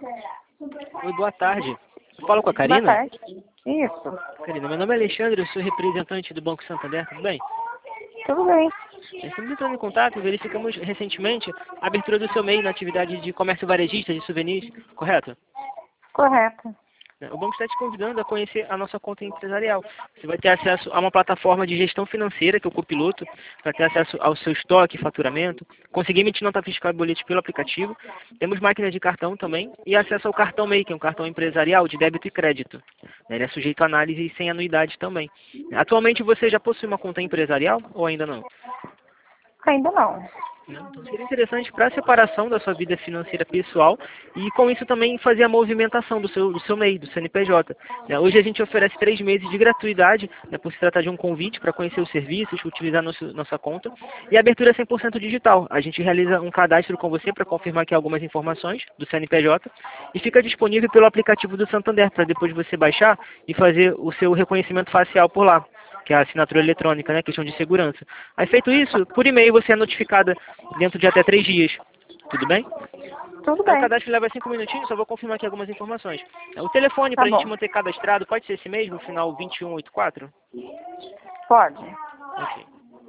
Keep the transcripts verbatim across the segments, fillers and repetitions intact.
Oi, boa tarde. Eu falo com a Karina? Boa tarde. Isso. Karina, meu nome é Alexandre, eu sou representante do Banco Santander, tudo bem? Tudo bem. Estamos entrando em contato e verificamos recentemente a abertura do seu M E I na atividade de comércio varejista de souvenirs, correto? Correto. O banco está te convidando a conhecer a nossa conta empresarial. Você vai ter acesso a uma plataforma de gestão financeira, que é o Copiloto, para ter acesso ao seu estoque, faturamento, conseguir emitir nota fiscal e boleto pelo aplicativo. Temos máquina de cartão também e acesso ao cartão M E I, que é um cartão empresarial de débito e crédito. Ele é sujeito a análise e sem anuidade também. Atualmente você já possui uma conta empresarial ou ainda não? Ainda não. Então, seria interessante para a separação da sua vida financeira pessoal e com isso também fazer a movimentação do seu, do seu M E I, do C N P J. Né? Hoje a gente oferece três meses de gratuidade, né, por se tratar de um convite para conhecer os serviços, utilizar nosso, nossa conta, e a abertura é cem por cento digital. A gente realiza um cadastro com você para confirmar aqui algumas informações do C N P J e fica disponível pelo aplicativo do Santander para depois você baixar e fazer o seu reconhecimento facial por lá, que é a assinatura eletrônica, né, questão de segurança. Aí feito isso, por e-mail você é notificada dentro de até três dias. Tudo bem? Tudo O bem. cadastro leva cinco minutinhos, só vou confirmar aqui algumas informações. O telefone Tá para a gente bom. manter cadastrado pode ser esse mesmo, final vinte e um oitenta e quatro? Pode. Ok.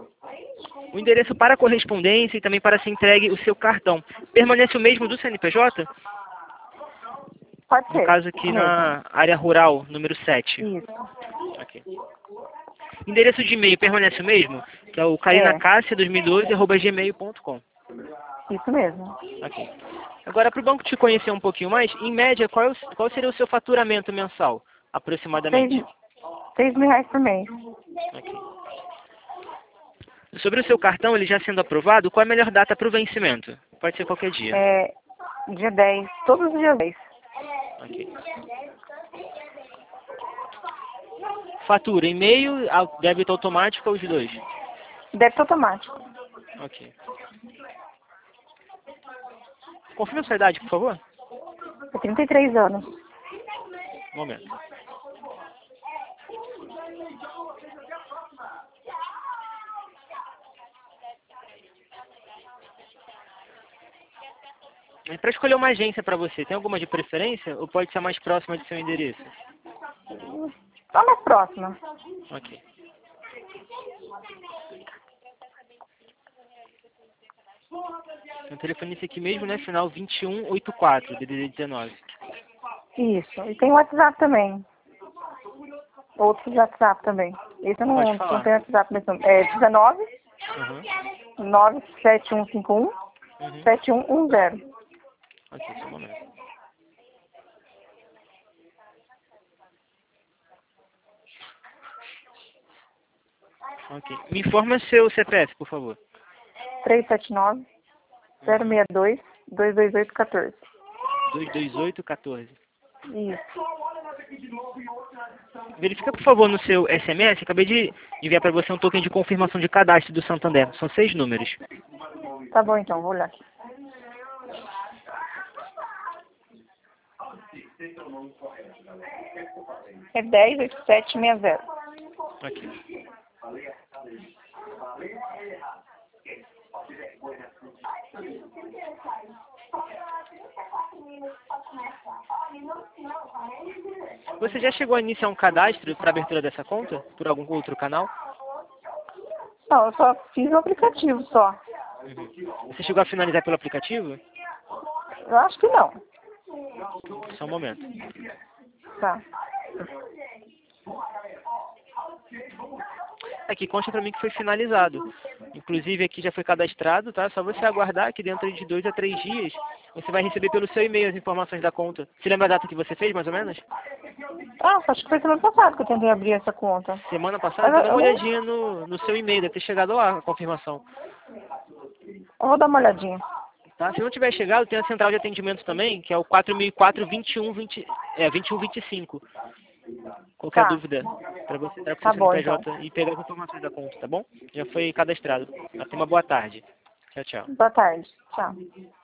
O endereço para correspondência e também para ser entregue o seu cartão. Permanece o mesmo do C N P J? Pode No ser. caso aqui Mesmo. na área rural, número sete. Isso. Ok. Endereço de e-mail permanece o mesmo? Que é o carinacassia dois mil e doze arroba gmail ponto com. Isso mesmo. Ok. Agora, para o banco te conhecer um pouquinho mais, em média, qual, é o- qual seria o seu faturamento mensal, aproximadamente? Seis, seis mil reais por mês. Ok. Sobre o seu cartão, ele já sendo aprovado, qual é a melhor data para o vencimento? Pode ser qualquer dia. É dia dez. Todos os dias dez. Ok. Fatura, e-mail, au- débito automático ou os dois? Débito automático. Ok. Confirme a sua idade, por favor. É trinta e três anos. Um momento. Para escolher uma agência para você, tem alguma de preferência ou pode ser a mais próxima de seu endereço? Só mais próxima. Ok. O telefone esse aqui mesmo, né? Final vinte e um oitenta e quatro, D D D dezenove. Isso. E tem o WhatsApp também. Outros WhatsApp também. Esse eu não, Pode não falar. tem WhatsApp mesmo. É dezenove, Uhum. nove sete um cinco um, Uhum. sete um um zero. Ok, só um momento. Ok. Me informa seu C P F, por favor. três sete nove, zero seis dois, dois dois oito um quatro. dois dois oito um quatro. Isso. Verifica, por favor, no seu S M S. Acabei de enviar para você um token de confirmação de cadastro do Santander. São seis números. Tá bom então, vou olhar aqui. É dez oito sete seis zero. Ok. Você já chegou a iniciar um cadastro para abertura dessa conta? Por algum outro canal? Não, eu só fiz o aplicativo só. Uhum. Você chegou a finalizar pelo aplicativo? Eu acho que não. Só um momento. Tá. Aqui consta para mim que foi finalizado. Inclusive aqui já foi cadastrado, tá? Só você aguardar que dentro de dois a três dias você vai receber pelo seu e-mail as informações da conta. Você lembra a data que você fez, mais ou menos? Ah, acho que foi semana passada que eu tentei abrir essa conta. Semana passada, Mas dá eu, uma eu, não- olhadinha no, no seu e-mail, deve ter chegado lá a confirmação. eu vou dar uma olhadinha. Tá? Se não tiver chegado, tem a central de atendimento também, que é o quatro mil e quatro, vinte e um, vinte, é, vinte e um vinte e cinco. Qualquer Tá. dúvida, para você entrar com o Tá seu bom então. C N P J e pegar as informações da conta, tá bom? Já foi cadastrado. Até uma boa tarde. Tchau, tchau. Boa tarde. Tchau.